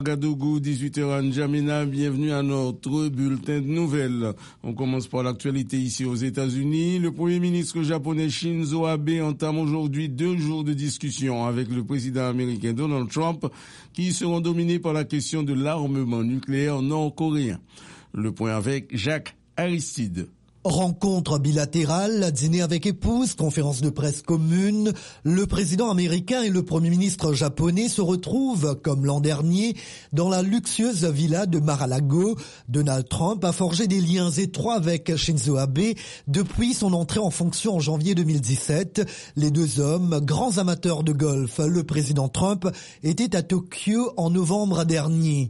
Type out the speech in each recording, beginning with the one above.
Ouagadougou, 18h à N'Djamena, bienvenue à notre bulletin de nouvelles. On commence par l'actualité ici aux États-Unis. Le Premier ministre japonais Shinzo Abe entame aujourd'hui 2 jours de discussion avec le président américain Donald Trump qui seront dominés par la question de l'armement nucléaire nord-coréen. Le point avec Jacques Aristide. Rencontre bilatérale, dîner avec épouse, conférence de presse commune, le président américain et le premier ministre japonais se retrouvent, comme l'an dernier, dans la luxueuse villa de Mar-a-Lago. Donald Trump a forgé des liens étroits avec Shinzo Abe depuis son entrée en fonction en janvier 2017. Les 2 hommes, grands amateurs de golf, le président Trump était à Tokyo en novembre dernier.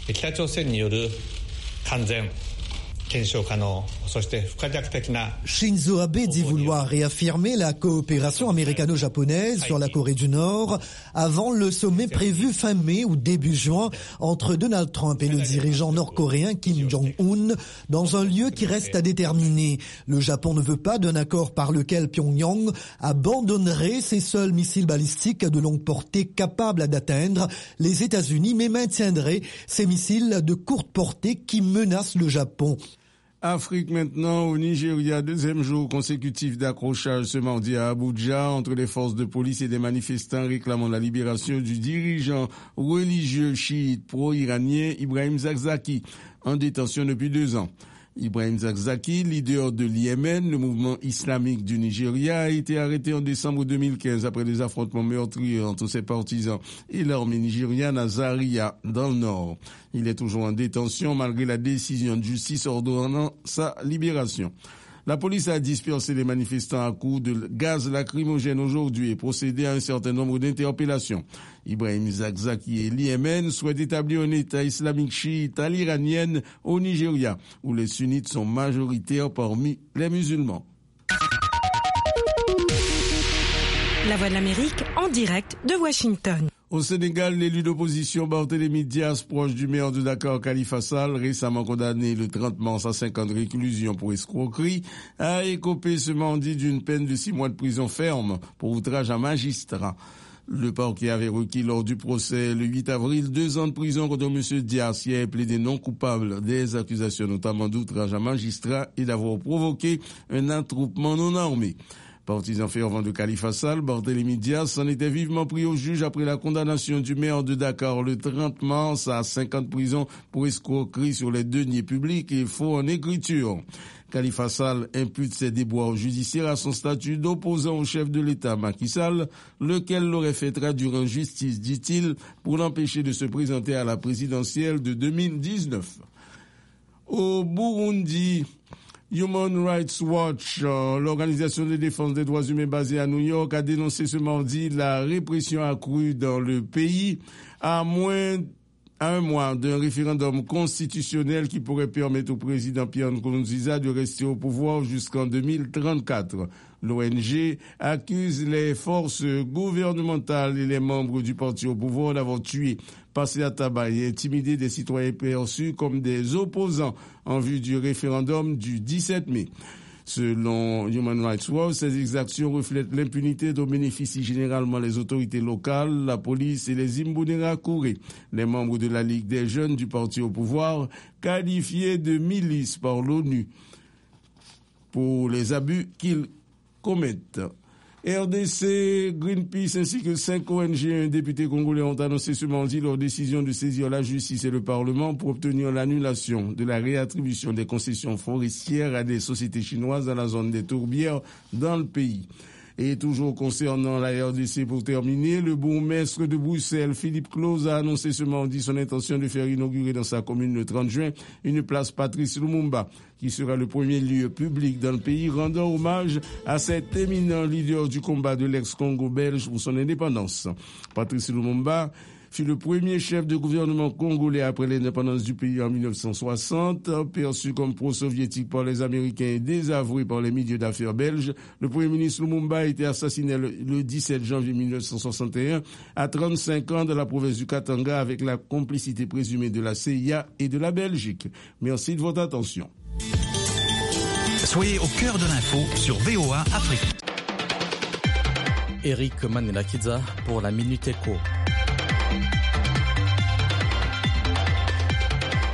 Shinzo Abe dit vouloir réaffirmer la coopération américano-japonaise sur la Corée du Nord avant le sommet prévu fin mai ou début juin entre Donald Trump et le dirigeant nord-coréen Kim Jong-un dans un lieu qui reste à déterminer. Le Japon ne veut pas d'un accord par lequel Pyongyang abandonnerait ses seuls missiles balistiques de longue portée capables d'atteindre les États-Unis mais maintiendrait ses missiles de courte portée qui menacent le Japon. Afrique maintenant, au Nigeria, 2e jour consécutif d'accrochage ce mardi à Abuja entre les forces de police et des manifestants réclamant la libération du dirigeant religieux chiite pro-iranien Ibrahim Zakzaki, en détention depuis 2 ans. Ibrahim Zakzaki, leader de l'Yémen, le mouvement islamique du Nigeria, a été arrêté en décembre 2015 après des affrontements meurtriers entre ses partisans et l'armée nigériane à Zaria, dans le nord. Il est toujours en détention malgré la décision de justice ordonnant sa libération. La police a dispersé les manifestants à coups de gaz lacrymogène aujourd'hui et procédé à un certain nombre d'interpellations. Ibrahim Zakzaki et l'Yémen souhaitent établir un État islamique chiite à l'iranienne au Nigeria, où les sunnites sont majoritaires parmi les musulmans. La Voix de l'Amérique en direct de Washington. Au Sénégal, l'élu d'opposition Barthélémy Dias, proche du maire de Dakar, Khalifa Sall, récemment condamné le 30 mars à 5 ans de réclusion pour escroquerie, a écopé ce mardi d'une peine de 6 mois de prison ferme pour outrage à magistrat. Le parquet avait requis lors du procès le 8 avril 2 ans de prison contre M. Dias, qui a plaidé non coupable des accusations notamment d'outrage à magistrat et d'avoir provoqué un attroupement non armé. Partisan fervent de Khalifa Sall, Barthélémy Dias s'en était vivement pris au juge après la condamnation du maire de Dakar le 30 mars à 5 ans de prison pour escroquerie sur les deniers publics et faux en écriture. Khalifa Sall impute ses déboires judiciaires à son statut d'opposant au chef de l'État, Macky Sall, lequel l'aurait fait traduire en justice, dit-il, pour l'empêcher de se présenter à la présidentielle de 2019. Au Burundi, Human Rights Watch, l'organisation de défense des droits humains basée à New York, a dénoncé ce mardi la répression accrue dans le pays à un mois d'un référendum constitutionnel qui pourrait permettre au président Pierre Nkurunziza de rester au pouvoir jusqu'en 2034. L'ONG accuse les forces gouvernementales et les membres du parti au pouvoir d'avoir tué, passé à tabac et intimidé des citoyens perçus comme des opposants en vue du référendum du 17 mai. Selon Human Rights Watch, ces exactions reflètent l'impunité dont bénéficient généralement les autorités locales, la police et les Imbonerakure, les membres de la Ligue des jeunes du parti au pouvoir, qualifiés de milices par l'ONU pour les abus qu'ils commettent. RDC, Greenpeace ainsi que 5 ONG et un député congolais ont annoncé ce mardi leur décision de saisir la justice et le Parlement pour obtenir l'annulation de la réattribution des concessions forestières à des sociétés chinoises dans la zone des tourbières dans le pays. Et toujours concernant la RDC pour terminer, le bourgmestre de Bruxelles, Philippe Claus, a annoncé ce mardi son intention de faire inaugurer dans sa commune le 30 juin une place Patrice Lumumba, qui sera le premier lieu public dans le pays rendant hommage à cet éminent leader du combat de l'ex-Congo belge pour son indépendance. Patrice Lumumba fut le premier chef de gouvernement congolais après l'indépendance du pays en 1960, perçu comme pro-soviétique par les Américains et désavoué par les milieux d'affaires belges. Le premier ministre Lumumba a été assassiné le 17 janvier 1961 à 35 ans dans la province du Katanga avec la complicité présumée de la CIA et de la Belgique. Merci de votre attention. Soyez au cœur de l'info sur VOA Afrique. Eric Manelakiza pour la Minute Éco.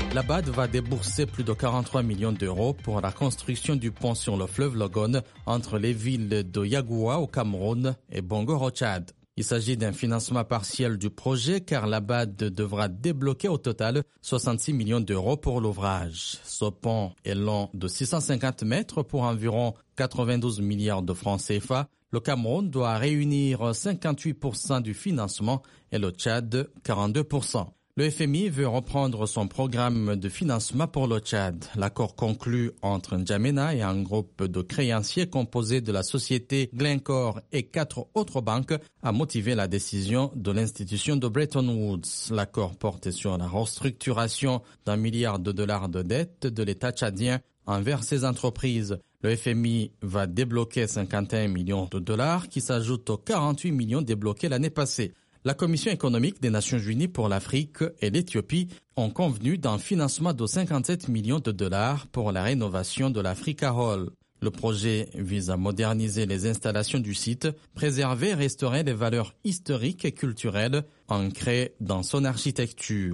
La BAD va débourser plus de 43 millions d'euros pour la construction du pont sur le fleuve Logone entre les villes de Yagoua au Cameroun et Bongo au Tchad. Il s'agit d'un financement partiel du projet car la BAD devra débloquer au total 66 millions d'euros pour l'ouvrage. Ce pont est long de 650 mètres pour environ 92 milliards de francs CFA. Le Cameroun doit réunir 58% du financement et le Tchad 42%. Le FMI veut reprendre son programme de financement pour le Tchad. L'accord conclu entre N'Djamena et un groupe de créanciers composé de la société Glencore et 4 autres banques a motivé la décision de l'institution de Bretton Woods. L'accord porte sur la restructuration d'$1 milliard de dettes de l'État tchadien envers ces entreprises. Le FMI va débloquer 51 millions de dollars qui s'ajoutent aux 48 millions débloqués l'année passée. La Commission économique des Nations Unies pour l'Afrique et l'Éthiopie ont convenu d'un financement de 57 millions de dollars pour la rénovation de l'Africa Hall. Le projet vise à moderniser les installations du site, préserver et restaurer les valeurs historiques et culturelles ancrées dans son architecture.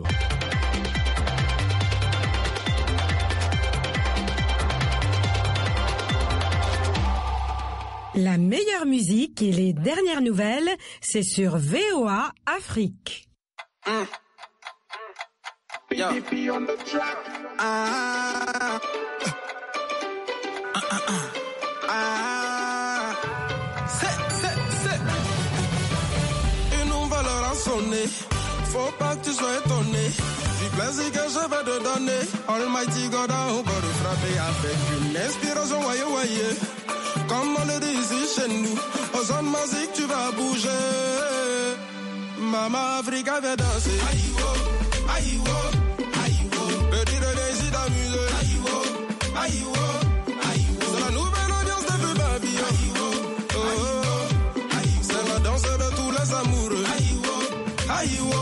La meilleure musique et les dernières nouvelles, c'est sur VOA Afrique. Une nouvelle heure a sonné, faut pas que tu sois étonné. Du plaisir que je vais te donner, Almighty God a encore frappé avec une inspiration voyez. Comme on le dit ici chez nous, aux zones magiques tu vas bouger. Mama Africa vient danser. Aïe-wo, aïe-wo, aïe-wo. Petit bébé ici d'amuser. Aïe-wo, aïe-wo, aïe-wo. C'est la nouvelle ambiance de Baby. Aïe-wo, oh, aïe-wo. C'est la danse de tous les amoureux. Aïe-wo, aïe-wo.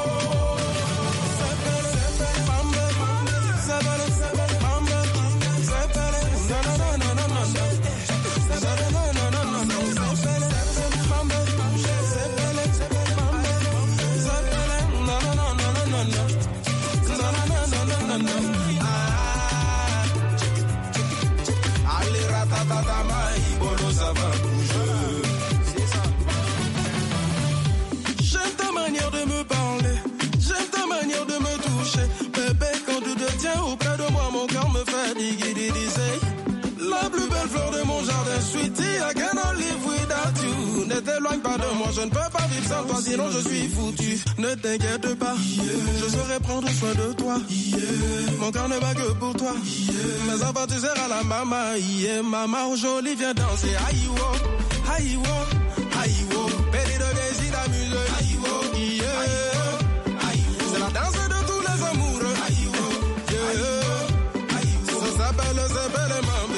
La plus belle fleur de mon jardin, sweetie, I cannot live without you. Ne t'éloigne pas de moi, je ne peux pas vivre sans toi, sinon je suis foutu. Ne t'inquiète pas, je saurai prendre soin de toi. Mon cœur ne bat que pour toi. Mes enfants, tu seras la maman. Maman jolie, viens danser. Aïe-wo, aïe-wo, aïe-wo. Petit de Daisy d'amuser. Aïe-wo, yeah. C'est la danse de tous les amoureux. Aïe-wo, yeah. Ça s'appelle Mambe.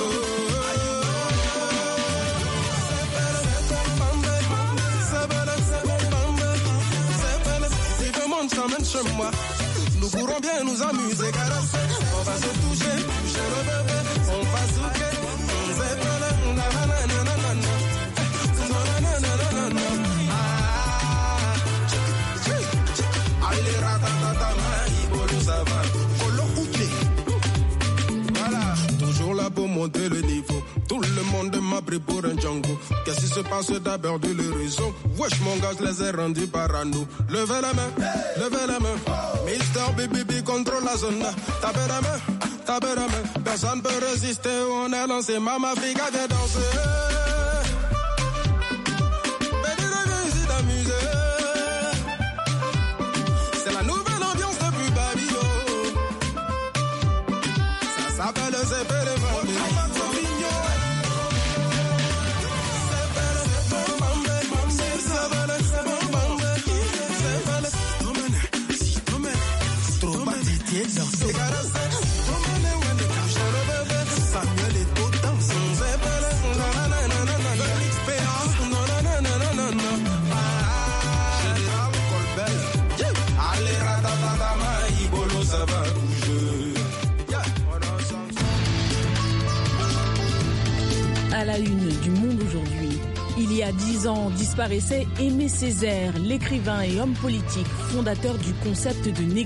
Si tout le monde s'emmène chez moi, nous pourrons bien nous amuser, caresser. On va se toucher, toucher le bébé. On va souquer, on s'appelle nanana. Allez, ratatata, maïbolo, ça va. Toujours là pour monter le niveau. Tout le monde m'a pris pour un Django. Qu'est-ce qui se passe d'abord de les raisons? Wesh mon gars, je les ai rendus parano. Levez la main, levez la main. Mister BBB contrôle la zone. Tapez la main. Personne peut résister, on est lancé. Mama Africa vient danser. Ici d'amuser. C'est la nouvelle ambiance depuis Babylone. Ça s'appelle le CPL. À la une du Monde aujourd'hui, il y a 10 ans disparaissait Aimé Césaire, l'écrivain et homme politique, fondateur du concept de